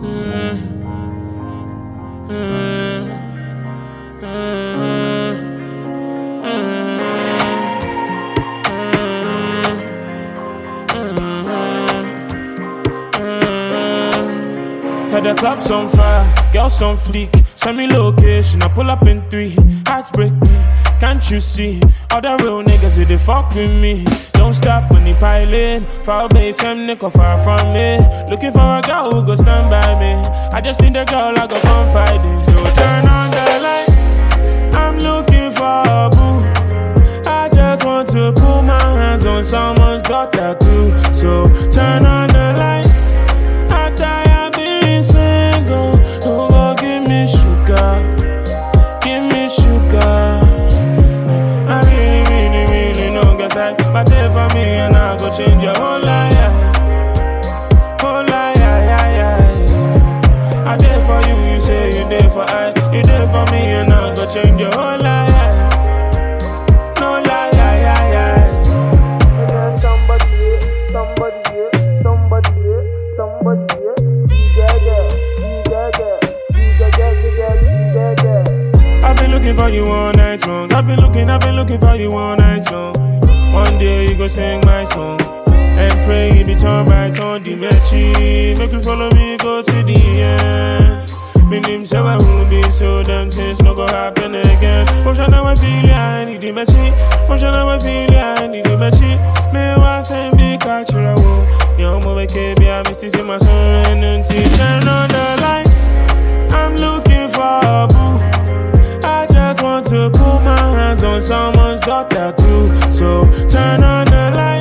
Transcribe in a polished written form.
Had the clubs on fire, girls on fleek. Send me location, I pull up in 3. Hearts break me, can't you see? All the real niggas, they fuck with me. Don't stop when they piling. Far away, some nigga far from me. Looking for a girl who go stand by me. I just need a girl I go confide in. So turn on the lights, I'm looking for a boo. I just want to put my hands on someone's daughter too. So turn on the lights, I die single, don't go give me sugar, give me sugar. I really don't get that, but there for me and I go change your whole life, whole life, I there for you, you say you there for I, you there for me and I go change your whole life, no lie, Somebody here, somebody here, somebody here, somebody here. I've been looking for you all night long. I've been looking for you all night long. One day you go sing my song and pray it be turn by turn. The matchy, make you follow me, go to the end. Me name say I won't be so damn things no go happen again. Motion now I feel ya, I need the matchy. Motion now I feel ya, I need the matchy. Me want say me catch you a wo. Yo mo be kebi a me see my son and until turn on the lights. I'm looking for a boo. I just want to put my hands on someone's daughter too. So turn on the light.